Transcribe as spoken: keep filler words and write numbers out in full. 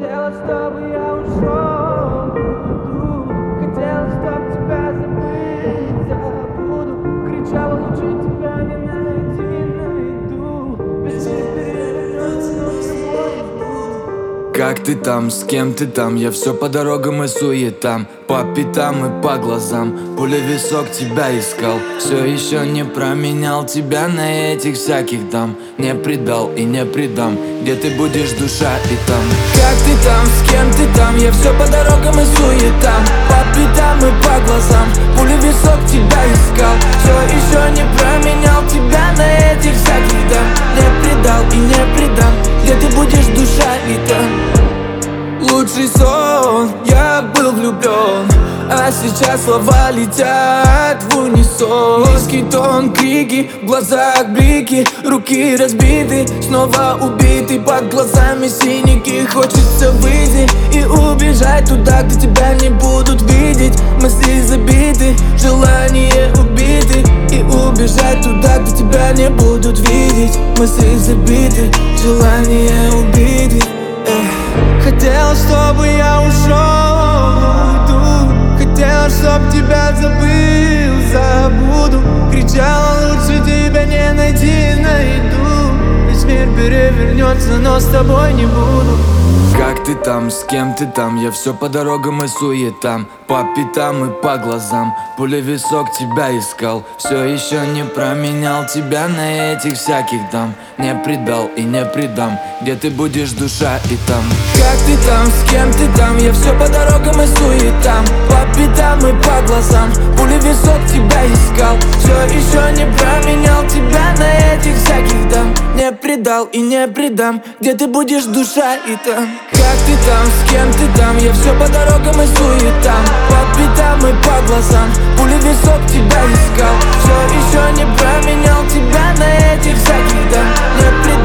Хотела, чтобы я ушел, уйду. Хотела, чтоб тебя забыть, забуду. Кричала, лучше тебя не найти, найду. Весь мир перевернется, но с тобой буду. Как ты там, с кем ты там? Я все по дорогам и суетам, по пятам и по глазам. Пуля в висок тебя искал, все еще не променял тебя на этих всяких дам. Не предал и не предам, где ты будешь, душа, и там. Как ты там, с кем ты там? Я все по дорогам и суетам, по пятам и по глазам. Пуля в висок тебя искал, все еще не променял тебя на этих всяких дам. Не предал и не предам, где ты будешь, душа, и там. Лучший сон, я был влюблен, а сейчас слова летят в унисон. Низкий тон, крики, в глазах блики, руки разбиты, снова убиты, под глазами синяки. Хочется выйти и убежать туда, где тебя не будут видеть. Мысли забиты, желания убиты, и убежать туда, где тебя не будут видеть. Мысли забиты, желания убиты. Хотела, чтобы я ушел, уйду. Хотела, чтоб тебя забыл, забуду. Кричала, лучше тебя не найти, найду. Весь мир перевернется, но с тобой не буду. Как ты там, с кем ты там? Я все по дорогам и суетам, по пятам и по глазам. Пуля в висок тебя искал, все еще не променял тебя на этих всяких дам. Не предал и не предам, где ты будешь, душа, и там. Как ты там, с кем ты там? Я все по дорогам и суетам, по пятам и по глазам. Пуля в висок тебя искал, все еще не променял тебя на этих всяких дам. Не предал и не предам, где ты будешь, душа, и там. Как ты там, с кем ты там? Я все по дорогам и суетам, по пятам и по глазам. Пуля в висок тебя искал, все еще не променял тебя на этих всяких дам. Не предал